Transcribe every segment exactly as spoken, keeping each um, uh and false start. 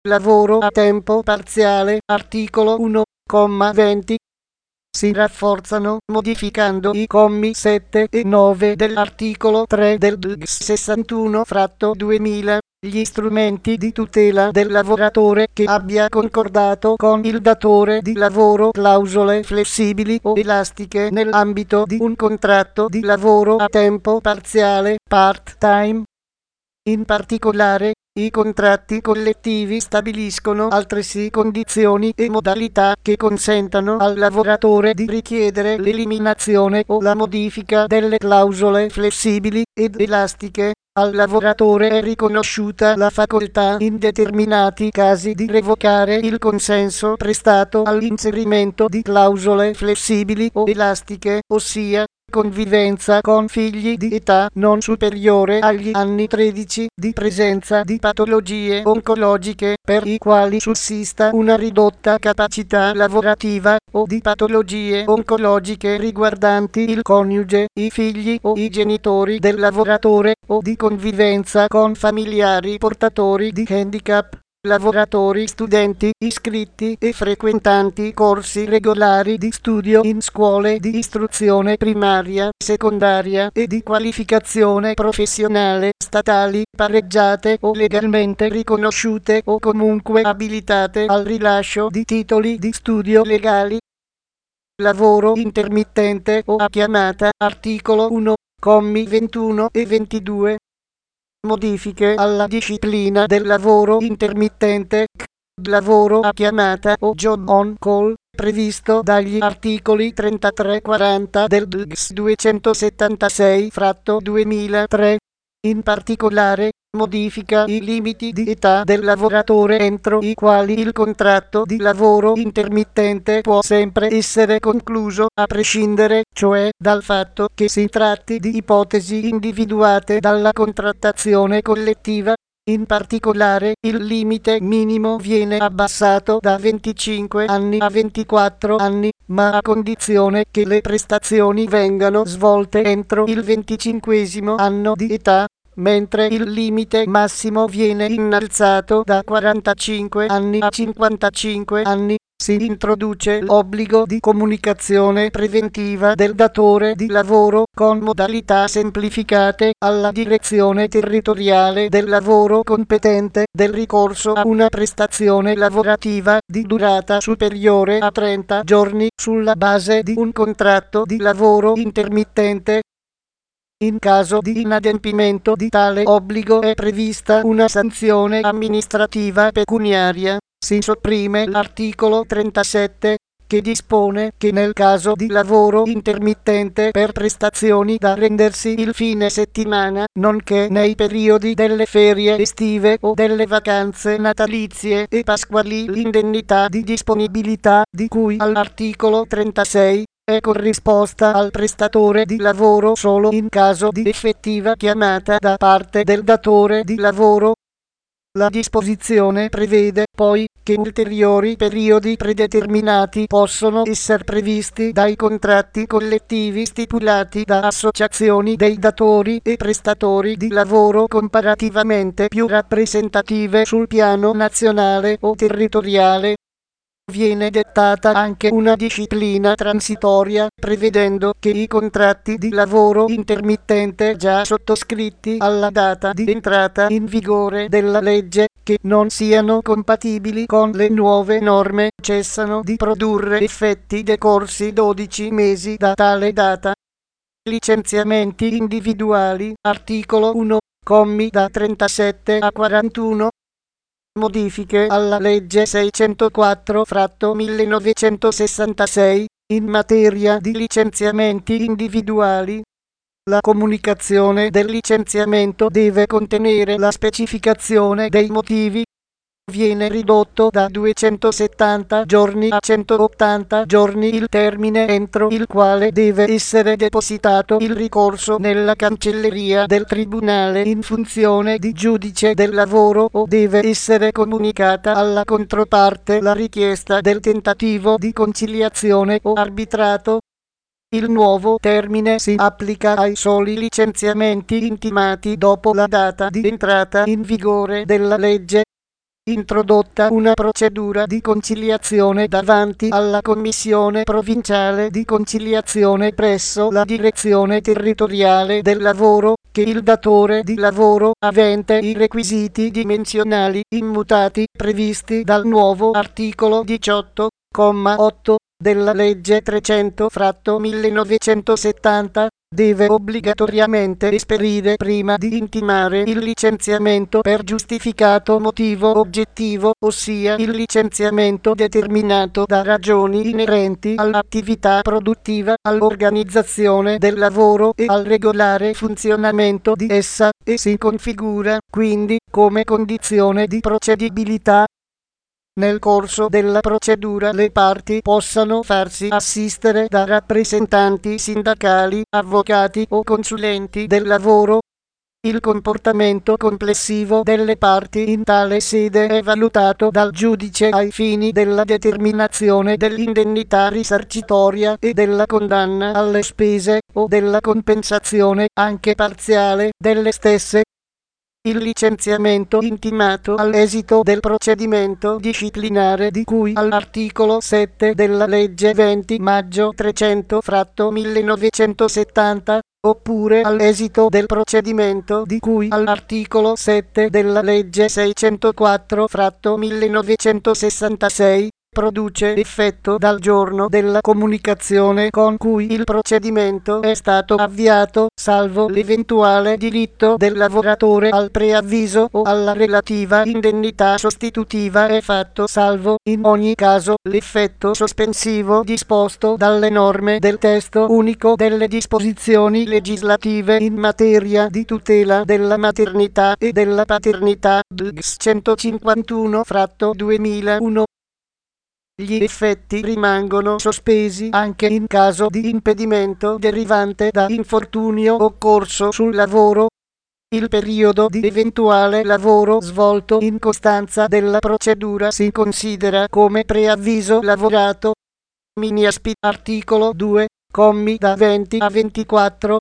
Lavoro a tempo parziale, articolo uno, comma venti. Si rafforzano modificando i commi sette e nove dell'articolo tre del D G S sessantuno duemila gli strumenti di tutela del lavoratore che abbia concordato con il datore di lavoro clausole flessibili o elastiche nell'ambito di un contratto di lavoro a tempo parziale, part-time. In particolare, i contratti collettivi stabiliscono altresì condizioni e modalità che consentano al lavoratore di richiedere l'eliminazione o la modifica delle clausole flessibili ed elastiche. Al lavoratore è riconosciuta la facoltà in determinati casi di revocare il consenso prestato all'inserimento di clausole flessibili o elastiche, ossia convivenza con figli di età non superiore agli anni tredici, di presenza di patologie oncologiche per i quali sussista una ridotta capacità lavorativa, o di patologie oncologiche riguardanti il coniuge, i figli o i genitori del lavoratore, o di convivenza con familiari portatori di handicap. Lavoratori studenti iscritti e frequentanti corsi regolari di studio in scuole di istruzione primaria, secondaria e di qualificazione professionale statali, pareggiate o legalmente riconosciute o comunque abilitate al rilascio di titoli di studio legali. Lavoro intermittente o a chiamata, articolo uno, commi ventuno e ventidue. Modifiche alla disciplina del lavoro intermittente, lavoro a chiamata o job on call, previsto dagli articoli trentatré e quaranta del D G S duecentosettantasei duemilatré. In particolare, modifica i limiti di età del lavoratore entro i quali il contratto di lavoro intermittente può sempre essere concluso, a prescindere, cioè, dal fatto che si tratti di ipotesi individuate dalla contrattazione collettiva. In particolare, il limite minimo viene abbassato da venticinque anni a ventiquattro anni, ma a condizione che le prestazioni vengano svolte entro il venticinquesimo anno di età, mentre il limite massimo viene innalzato da quarantacinque anni a cinquantacinque anni. Si introduce l'obbligo di comunicazione preventiva del datore di lavoro con modalità semplificate alla direzione territoriale del lavoro competente del ricorso a una prestazione lavorativa di durata superiore a trenta giorni sulla base di un contratto di lavoro intermittente. In caso di inadempimento di tale obbligo è prevista una sanzione amministrativa pecuniaria. Si sopprime l'articolo trentasette, che dispone che nel caso di lavoro intermittente per prestazioni da rendersi il fine settimana, nonché nei periodi delle ferie estive o delle vacanze natalizie e pasquali, l'indennità di disponibilità di cui all'articolo trentasei è corrisposta al prestatore di lavoro solo in caso di effettiva chiamata da parte del datore di lavoro. La disposizione prevede poi che ulteriori periodi predeterminati possono essere previsti dai contratti collettivi stipulati da associazioni dei datori e prestatori di lavoro comparativamente più rappresentative sul piano nazionale o territoriale. Viene dettata anche una disciplina transitoria, prevedendo che i contratti di lavoro intermittente già sottoscritti alla data di entrata in vigore della legge, che non siano compatibili con le nuove norme, cessano di produrre effetti decorsi dodici mesi da tale data. Licenziamenti individuali, articolo uno, commi da trentasette a quarantuno. Modifiche alla legge seicentoquattro millenovecentosessantasei in materia di licenziamenti individuali. La comunicazione del licenziamento deve contenere la specificazione dei motivi. Viene ridotto da duecentosettanta giorni a centottanta giorni il termine entro il quale deve essere depositato il ricorso nella cancelleria del tribunale in funzione di giudice del lavoro, o deve essere comunicata alla controparte la richiesta del tentativo di conciliazione o arbitrato. Il nuovo termine si applica ai soli licenziamenti intimati dopo la data di entrata in vigore della legge. introdotta una procedura di conciliazione davanti alla Commissione provinciale di conciliazione presso la Direzione territoriale del lavoro, che il datore di lavoro avente i requisiti dimensionali immutati previsti dal nuovo articolo diciotto, comma otto della legge trecento millenovecentosettanta deve obbligatoriamente esperire prima di intimare il licenziamento per giustificato motivo oggettivo, ossia il licenziamento determinato da ragioni inerenti all'attività produttiva, all'organizzazione del lavoro e al regolare funzionamento di essa, e si configura, quindi, come condizione di procedibilità. Nel corso della procedura le parti possano farsi assistere da rappresentanti sindacali, avvocati o consulenti del lavoro. Il comportamento complessivo delle parti in tale sede è valutato dal giudice ai fini della determinazione dell'indennità risarcitoria e della condanna alle spese o della compensazione, anche parziale, delle stesse. Il licenziamento intimato all'esito del procedimento disciplinare di cui all'articolo sette della legge venti maggio trecento millenovecentosettanta, oppure all'esito del procedimento di cui all'articolo sette della legge seicentoquattro millenovecentosessantasei, produce effetto dal giorno della comunicazione con cui il procedimento è stato avviato, salvo l'eventuale diritto del lavoratore al preavviso o alla relativa indennità sostitutiva è fatto salvo, in ogni caso, l'effetto sospensivo disposto dalle norme del testo unico delle disposizioni legislative in materia di tutela della maternità e della paternità, D G S centocinquantuno duemilauno. Gli effetti rimangono sospesi anche in caso di impedimento derivante da infortunio occorso sul lavoro. Il periodo di eventuale lavoro svolto in costanza della procedura si considera come preavviso lavorato. Mini-Aspit articolo due, commi da venti a ventiquattro.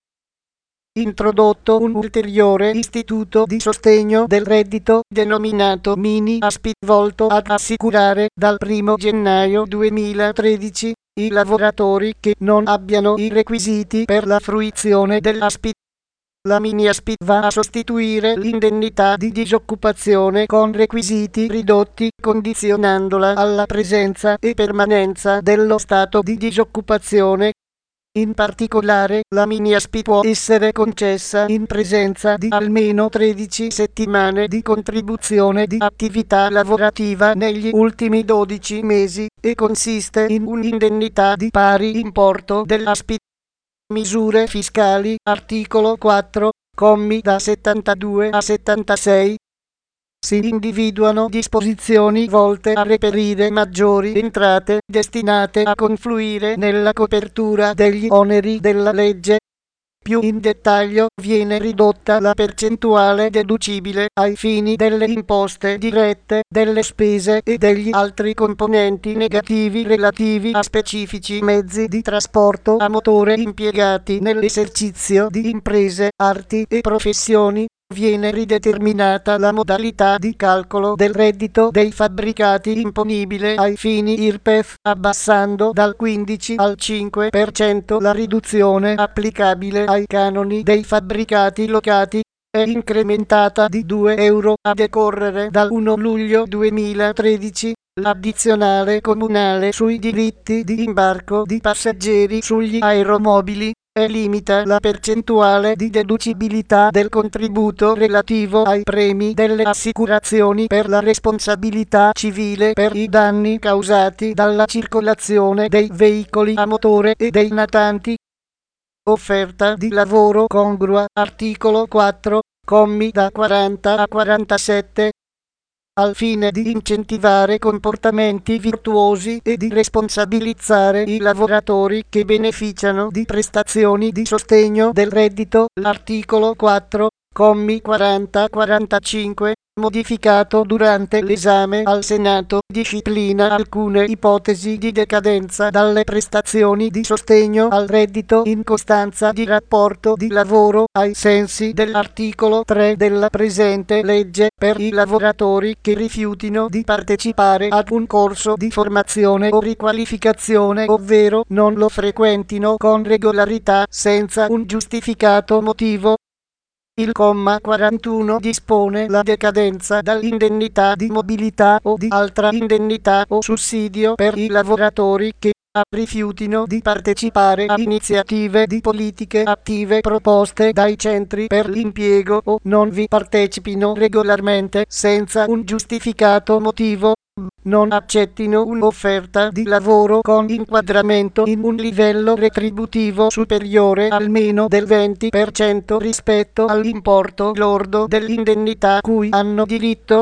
Introdotto un ulteriore istituto di sostegno del reddito denominato Mini-Aspit, volto ad assicurare dal primo gennaio duemilatredici i lavoratori che non abbiano i requisiti per la fruizione dell'Aspit. La Mini-Aspit va a sostituire l'indennità di disoccupazione con requisiti ridotti, condizionandola alla presenza e permanenza dello stato di disoccupazione. In particolare, la Mini-Aspit può essere concessa in presenza di almeno tredici settimane di contribuzione di attività lavorativa negli ultimi dodici mesi, e consiste in un'indennità di pari importo dell'Aspit. Misure fiscali, articolo quattro, commi da settantadue a settantasei. Si individuano disposizioni volte a reperire maggiori entrate destinate a confluire nella copertura degli oneri della legge. Più in dettaglio, viene ridotta la percentuale deducibile ai fini delle imposte dirette, delle spese e degli altri componenti negativi relativi a specifici mezzi di trasporto a motore impiegati nell'esercizio di imprese, arti e professioni. Viene rideterminata la modalità di calcolo del reddito dei fabbricati imponibile ai fini I R P E F, abbassando dal quindici al cinque per cento la riduzione applicabile ai canoni dei fabbricati locati. È incrementata di due euro a decorrere dal primo luglio duemilatredici l'addizionale comunale sui diritti di imbarco di passeggeri sugli aeromobili, e limita la percentuale di deducibilità del contributo relativo ai premi delle assicurazioni per la responsabilità civile per i danni causati dalla circolazione dei veicoli a motore e dei natanti. Offerta di lavoro congrua, articolo quattro, commi da quaranta a quarantasette. Al fine di incentivare comportamenti virtuosi e di responsabilizzare i lavoratori che beneficiano di prestazioni di sostegno del reddito, l'articolo quattro, commi quaranta quarantacinque, modificato durante l'esame al Senato, disciplina alcune ipotesi di decadenza dalle prestazioni di sostegno al reddito in costanza di rapporto di lavoro ai sensi dell'articolo tre della presente legge per i lavoratori che rifiutino di partecipare ad un corso di formazione o riqualificazione ovvero non lo frequentino con regolarità senza un giustificato motivo. Il comma quarantuno dispone la decadenza dall'indennità di mobilità o di altra indennità o sussidio per i lavoratori che a rifiutino di partecipare a iniziative di politiche attive proposte dai centri per l'impiego o non vi partecipino regolarmente senza un giustificato motivo. Non accettino un'offerta di lavoro con inquadramento in un livello retributivo superiore almeno del venti per cento rispetto all'importo lordo dell'indennità cui hanno diritto.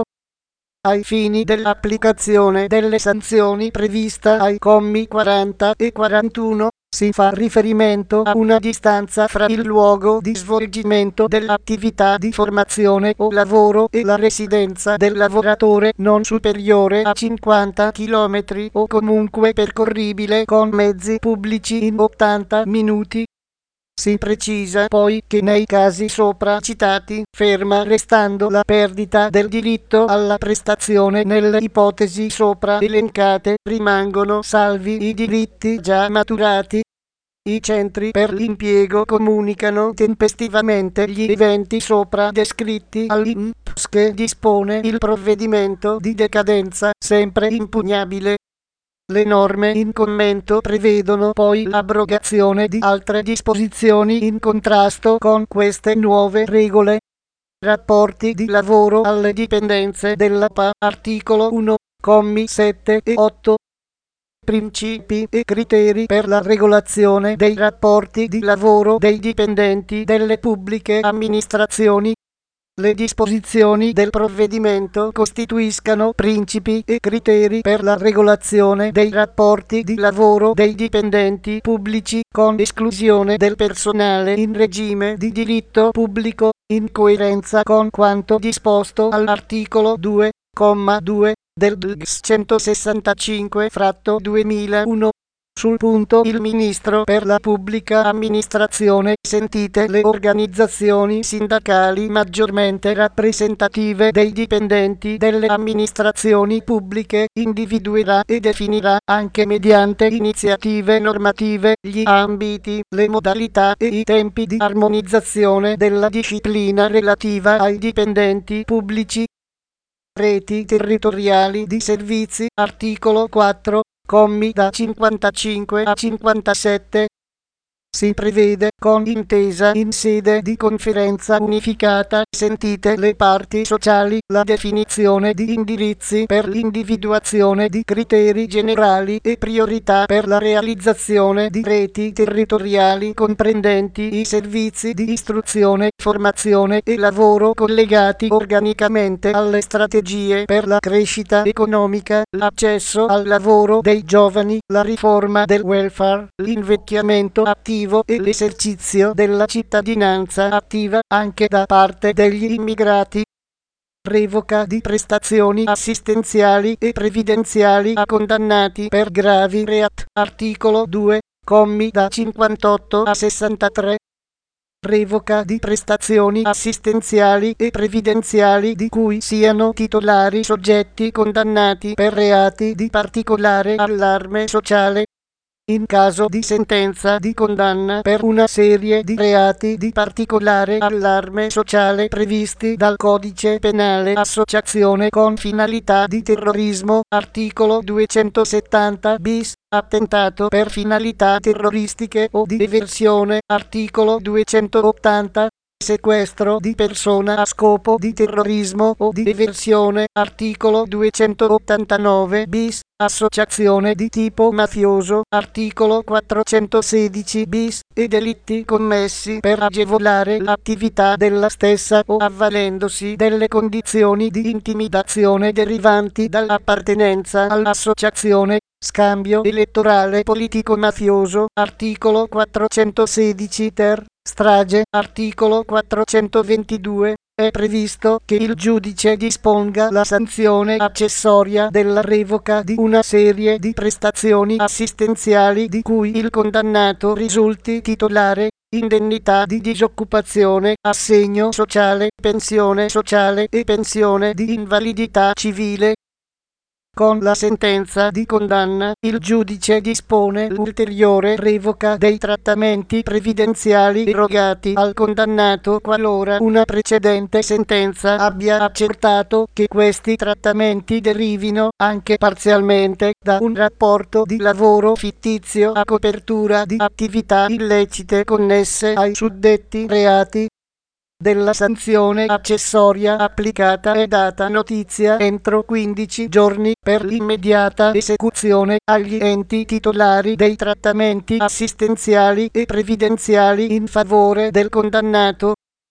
Ai fini dell'applicazione delle sanzioni prevista ai commi quaranta e quarantuno, si fa riferimento a una distanza fra il luogo di svolgimento dell'attività di formazione o lavoro e la residenza del lavoratore non superiore a cinquanta chilometri o comunque percorribile con mezzi pubblici in ottanta minuti. Si precisa poi che nei casi sopra citati, ferma restando la perdita del diritto alla prestazione nelle ipotesi sopra elencate, rimangono salvi i diritti già maturati. I centri per l'impiego comunicano tempestivamente gli eventi sopra descritti all'I N P S che dispone il provvedimento di decadenza, sempre impugnabile. Le norme in commento prevedono poi l'abrogazione di altre disposizioni in contrasto con queste nuove regole. Rapporti di lavoro alle dipendenze della P A, articolo uno, commi sette e otto. Principi e criteri per la regolazione dei rapporti di lavoro dei dipendenti delle pubbliche amministrazioni. Le disposizioni del provvedimento costituiscano principi e criteri per la regolazione dei rapporti di lavoro dei dipendenti pubblici, con esclusione del personale in regime di diritto pubblico, in coerenza con quanto disposto all'articolo due, comma due, del D G S centosessantacinque duemilauno. Sul punto il Ministro per la Pubblica Amministrazione, sentite le organizzazioni sindacali maggiormente rappresentative dei dipendenti delle amministrazioni pubbliche, individuerà e definirà, anche mediante iniziative normative, gli ambiti, le modalità e i tempi di armonizzazione della disciplina relativa ai dipendenti pubblici. Reti territoriali di servizi, articolo quattro. Commi da cinquantacinque a cinquantasette. Si prevede, con intesa in sede di conferenza unificata, sentite le parti sociali, la definizione di indirizzi per l'individuazione di criteri generali e priorità per la realizzazione di reti territoriali comprendenti i servizi di istruzione, formazione e lavoro collegati organicamente alle strategie per la crescita economica, l'accesso al lavoro dei giovani, la riforma del welfare, l'invecchiamento attivo e l'esercizio della cittadinanza attiva anche da parte degli immigrati. Revoca di prestazioni assistenziali e previdenziali a condannati per gravi reati, articolo due, commi da cinquantotto a sessantatré. Revoca di prestazioni assistenziali e previdenziali di cui siano titolari soggetti condannati per reati di particolare allarme sociale. In caso di sentenza di condanna per una serie di reati di particolare allarme sociale previsti dal Codice Penale, associazione con finalità di terrorismo, articolo duecentosettanta bis, attentato per finalità terroristiche o di eversione, articolo duecentottanta, sequestro di persona a scopo di terrorismo o di eversione, articolo duecentottantanove bis, associazione di tipo mafioso, articolo quattrocentosedici bis, e delitti commessi per agevolare l'attività della stessa o avvalendosi delle condizioni di intimidazione derivanti dall'appartenenza all'associazione. Scambio elettorale politico-mafioso, articolo quattrocentosedici ter, strage, articolo quattrocentoventidue. È previsto che il giudice disponga la sanzione accessoria della revoca di una serie di prestazioni assistenziali di cui il condannato risulti titolare: indennità di disoccupazione, assegno sociale, pensione sociale e pensione di invalidità civile. Con la sentenza di condanna, il giudice dispone l'ulteriore revoca dei trattamenti previdenziali erogati al condannato qualora una precedente sentenza abbia accertato che questi trattamenti derivino, anche parzialmente, da un rapporto di lavoro fittizio a copertura di attività illecite connesse ai suddetti reati. Della sanzione accessoria applicata è data notizia entro quindici giorni per l'immediata esecuzione agli enti titolari dei trattamenti assistenziali e previdenziali in favore del condannato.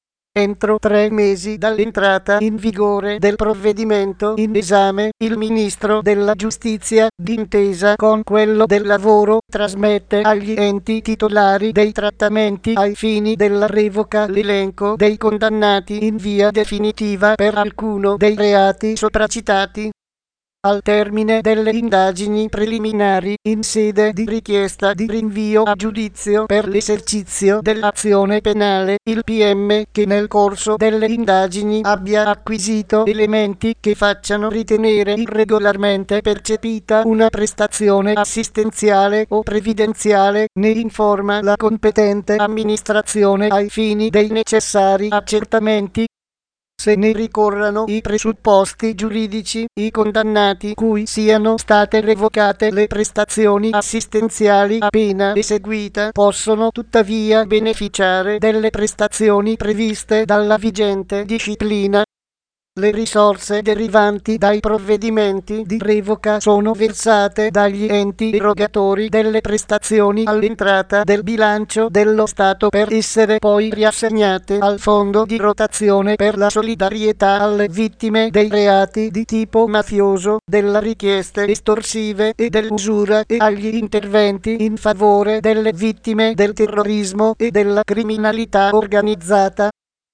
Entro tre mesi dall'entrata in vigore del provvedimento in esame, il Ministro della Giustizia, d'intesa con quello del Lavoro, trasmette agli enti titolari dei trattamenti ai fini della revoca l'elenco dei condannati in via definitiva per alcuno dei reati sopracitati. Al termine delle indagini preliminari, in sede di richiesta di rinvio a giudizio per l'esercizio dell'azione penale, il P M, che nel corso delle indagini abbia acquisito elementi che facciano ritenere irregolarmente percepita una prestazione assistenziale o previdenziale, ne informa la competente amministrazione ai fini dei necessari accertamenti. Se ne ricorrano i presupposti giuridici, i condannati cui siano state revocate le prestazioni assistenziali appena eseguita possono tuttavia beneficiare delle prestazioni previste dalla vigente disciplina. Le risorse derivanti dai provvedimenti di revoca sono versate dagli enti erogatori delle prestazioni all'entrata del bilancio dello Stato per essere poi riassegnate al Fondo di rotazione per la solidarietà alle vittime dei reati di tipo mafioso, delle richieste estorsive e dell'usura e agli interventi in favore delle vittime del terrorismo e della criminalità organizzata.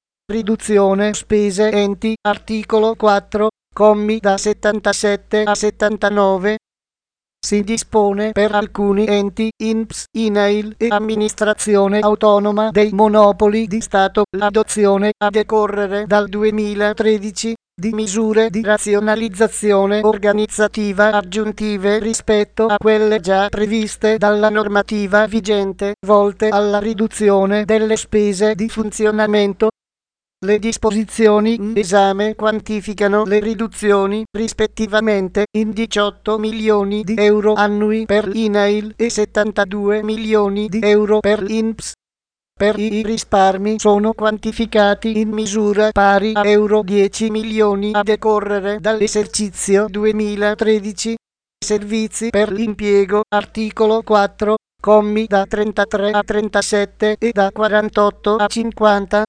Riduzione spese enti, articolo quattro, commi da settantasette a settantanove. Si dispone per alcuni enti, I N P S, I N A I L e Amministrazione Autonoma dei Monopoli di Stato, l'adozione, a decorrere dal duemilatredici, di misure di razionalizzazione organizzativa aggiuntive rispetto a quelle già previste dalla normativa vigente, volte alla riduzione delle spese di funzionamento. Le disposizioni in esame quantificano le riduzioni, rispettivamente, in diciotto milioni di euro annui per l'I N A I L e settantadue milioni di euro per l'I N P S. Per i risparmi sono quantificati in misura pari a euro dieci milioni a decorrere dall'esercizio duemilatredici. Servizi per l'impiego, articolo quattro, commi da trentatré a trentasette e da quarantotto a cinquanta.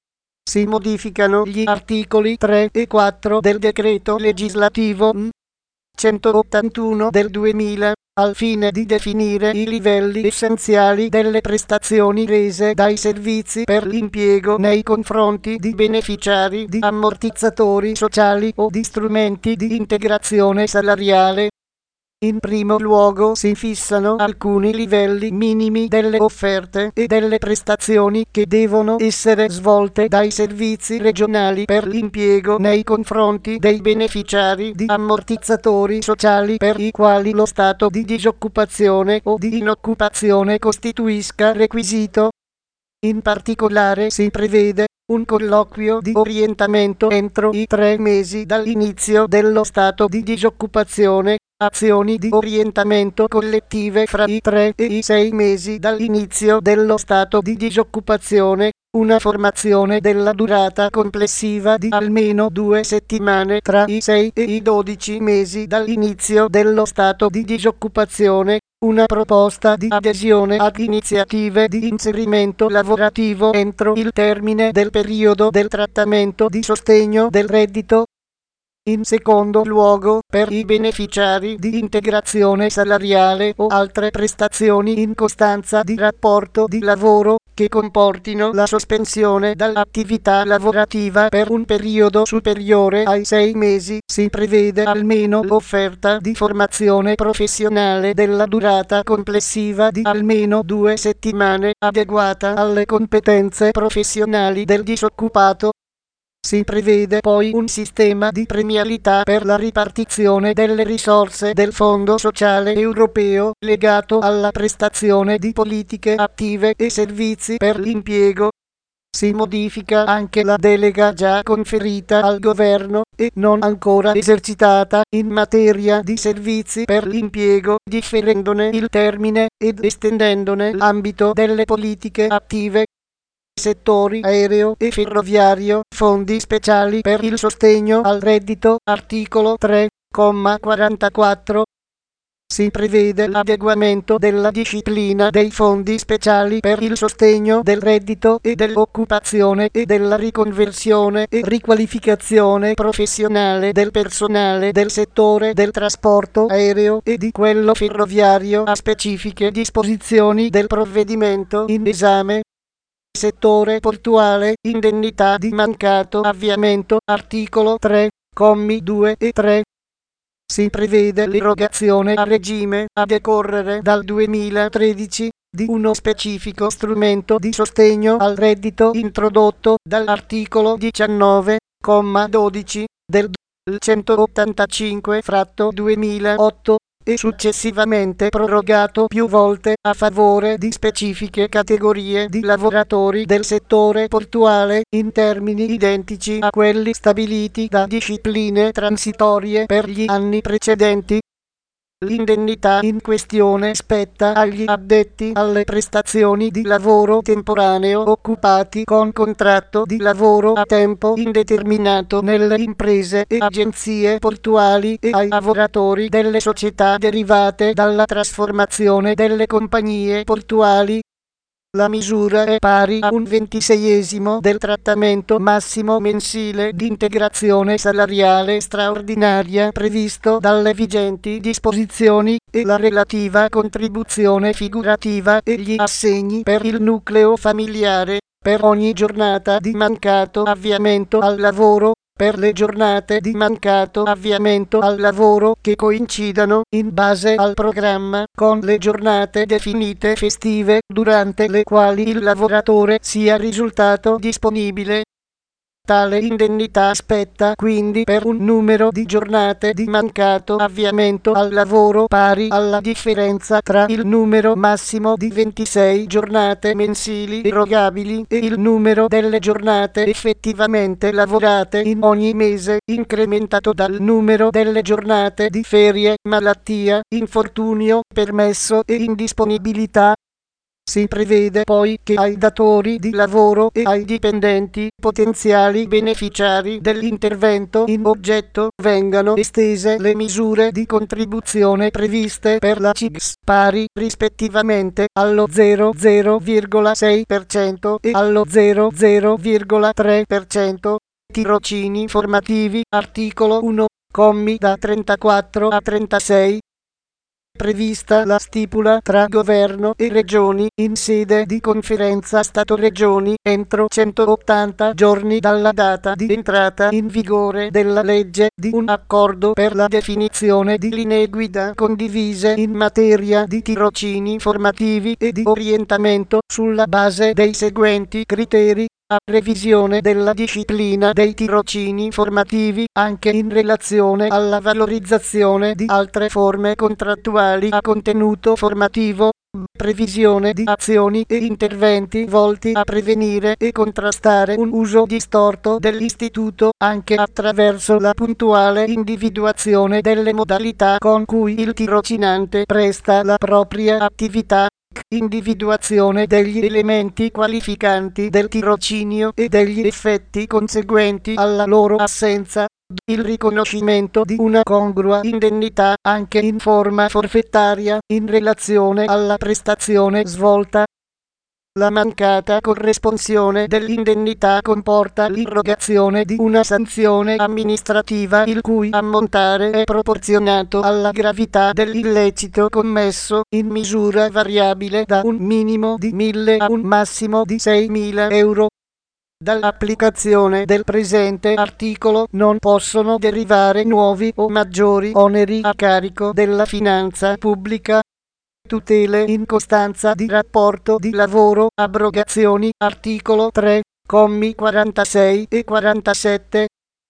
Si modificano gli articoli tre e quattro del decreto legislativo n. centottantuno del duemila, al fine di definire i livelli essenziali delle prestazioni rese dai servizi per l'impiego nei confronti di beneficiari di ammortizzatori sociali o di strumenti di integrazione salariale. In primo luogo si fissano alcuni livelli minimi delle offerte e delle prestazioni che devono essere svolte dai servizi regionali per l'impiego nei confronti dei beneficiari di ammortizzatori sociali per i quali lo stato di disoccupazione o di inoccupazione costituisca requisito. In particolare si prevede un colloquio di orientamento entro i tre mesi dall'inizio dello stato di disoccupazione, azioni di orientamento collettive fra i tre e i sei mesi dall'inizio dello stato di disoccupazione, una formazione della durata complessiva di almeno due settimane tra i sei e i dodici mesi dall'inizio dello stato di disoccupazione, una proposta di adesione ad iniziative di inserimento lavorativo entro il termine del periodo del trattamento di sostegno del reddito. In secondo luogo, per i beneficiari di integrazione salariale o altre prestazioni in costanza di rapporto di lavoro che comportino la sospensione dall'attività lavorativa per un periodo superiore ai sei mesi, si prevede almeno l'offerta di formazione professionale della durata complessiva di almeno due settimane, adeguata alle competenze professionali del disoccupato. Si prevede poi un sistema di premialità per la ripartizione delle risorse del Fondo Sociale Europeo, legato alla prestazione di politiche attive e servizi per l'impiego. Si modifica anche la delega già conferita al governo e non ancora esercitata in materia di servizi per l'impiego, differendone il termine ed estendendone l'ambito delle politiche attive. Settori aereo e ferroviario, fondi speciali per il sostegno al reddito, articolo tre, comma quarantaquattro. Si prevede l'adeguamento della disciplina dei fondi speciali per il sostegno del reddito e dell'occupazione e della riconversione e riqualificazione professionale del personale del settore del trasporto aereo e di quello ferroviario a specifiche disposizioni del provvedimento in esame. Settore portuale, indennità di mancato avviamento, articolo tre, commi due e tre. Si prevede l'erogazione a regime, a decorrere dal duemilatredici, di uno specifico strumento di sostegno al reddito introdotto dall'articolo diciannove, comma dodici, del centottantacinque duemilaotto, e successivamente prorogato più volte a favore di specifiche categorie di lavoratori del settore portuale, in termini identici a quelli stabiliti da discipline transitorie per gli anni precedenti. L'indennità in questione spetta agli addetti alle prestazioni di lavoro temporaneo occupati con contratto di lavoro a tempo indeterminato nelle imprese e agenzie portuali e ai lavoratori delle società derivate dalla trasformazione delle compagnie portuali. La misura è pari a un ventiseiesimo del trattamento massimo mensile di integrazione salariale straordinaria previsto dalle vigenti disposizioni e la relativa contribuzione figurativa e gli assegni per il nucleo familiare per ogni giornata di mancato avviamento al lavoro, per le giornate di mancato avviamento al lavoro che coincidano, in base al programma, con le giornate definite festive, durante le quali il lavoratore sia risultato disponibile. Tale indennità spetta quindi per un numero di giornate di mancato avviamento al lavoro pari alla differenza tra il numero massimo di ventisei giornate mensili erogabili e il numero delle giornate effettivamente lavorate in ogni mese, incrementato dal numero delle giornate di ferie, malattia, infortunio, permesso e indisponibilità. Si prevede poi che ai datori di lavoro e ai dipendenti potenziali beneficiari dell'intervento in oggetto vengano estese le misure di contribuzione previste per la C I G S, pari rispettivamente allo zero virgola sei per cento e allo zero virgola tre per cento. Tirocini formativi, articolo uno, commi da trentaquattro a trentasei. Prevista la stipula tra governo e regioni in sede di conferenza Stato-Regioni entro centottanta giorni dalla data di entrata in vigore della legge di un accordo per la definizione di linee guida condivise in materia di tirocini formativi e di orientamento sulla base dei seguenti criteri. A revisione della disciplina dei tirocini formativi anche in relazione alla valorizzazione di altre forme contrattuali a contenuto formativo, previsione di azioni e interventi volti a prevenire e contrastare un uso distorto dell'istituto anche attraverso la puntuale individuazione delle modalità con cui il tirocinante presta la propria attività. Individuazione degli elementi qualificanti del tirocinio e degli effetti conseguenti alla loro assenza, il riconoscimento di una congrua indennità anche in forma forfettaria in relazione alla prestazione svolta, La mancata corresponsione dell'indennità comporta l'irrogazione di una sanzione amministrativa il cui ammontare è proporzionato alla gravità dell'illecito commesso, in misura variabile da un minimo di mille a un massimo di seimila euro. Dall'applicazione del presente articolo non possono derivare nuovi o maggiori oneri a carico della finanza pubblica. Tutele in costanza di rapporto di lavoro, abrogazioni, articolo tre, commi quarantasei e quarantasette.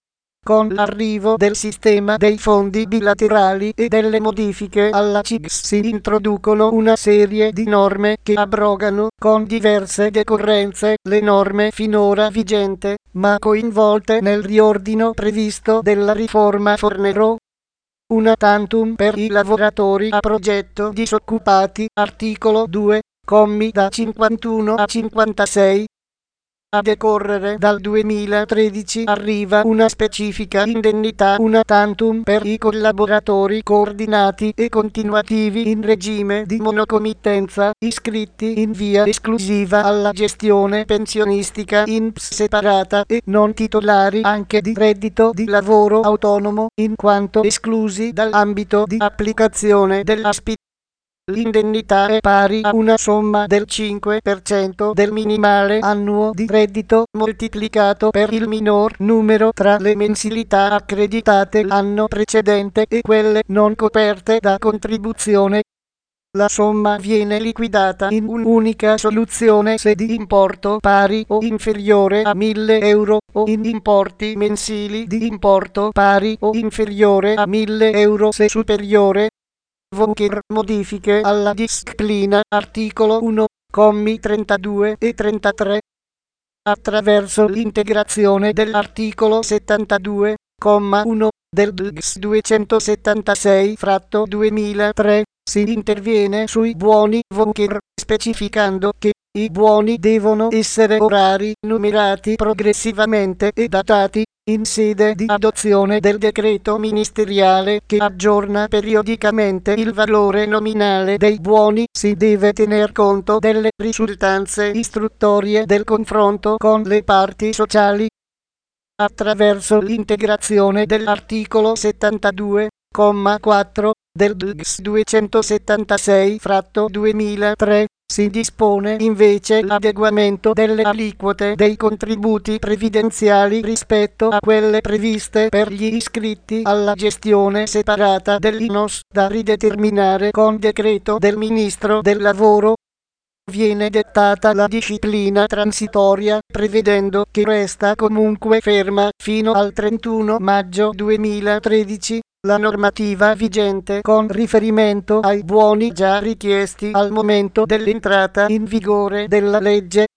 Con l'arrivo del sistema dei fondi bilaterali e delle modifiche alla C I G S si introducono una serie di norme che abrogano, con diverse decorrenze, le norme finora vigenti, ma coinvolte nel riordino previsto della riforma Fornero. Una tantum per i lavoratori a progetto disoccupati, articolo due, commi da cinquantuno a cinquantasei. A decorrere dal duemilatredici arriva una specifica indennità una tantum per i collaboratori coordinati e continuativi in regime di monocomittenza, iscritti in via esclusiva alla gestione pensionistica I N P S separata e non titolari anche di reddito di lavoro autonomo, in quanto esclusi dall'ambito di applicazione dell'A S P I. L'indennità è pari a una somma del cinque per cento del minimale annuo di reddito moltiplicato per il minor numero tra le mensilità accreditate l'anno precedente e quelle non coperte da contribuzione. La somma viene liquidata in un'unica soluzione se di importo pari o inferiore a mille euro o in importi mensili di importo pari o inferiore a mille euro se superiore. Vocer modifiche alla disciplina, articolo uno, commi trentadue e trentatré. Attraverso l'integrazione dell'articolo settantadue, comma uno, del D G S duecentosettantasei fratto duemilatré, si interviene sui buoni Vocer, specificando che i buoni devono essere orari numerati progressivamente e datati, in sede di adozione del decreto ministeriale che aggiorna periodicamente il valore nominale dei buoni. Si deve tener conto delle risultanze istruttorie del confronto con le parti sociali. Attraverso l'integrazione dell'articolo settantadue, comma quattro, del D G S duecentosettantasei fratto duemilatré, si dispone invece l'adeguamento delle aliquote dei contributi previdenziali rispetto a quelle previste per gli iscritti alla gestione separata dell'I N O S, da rideterminare con decreto del Ministro del Lavoro. Viene dettata la disciplina transitoria, prevedendo che resta comunque ferma, fino al trentuno maggio duemilatredici, la normativa vigente con riferimento ai buoni già richiesti al momento dell'entrata in vigore della legge.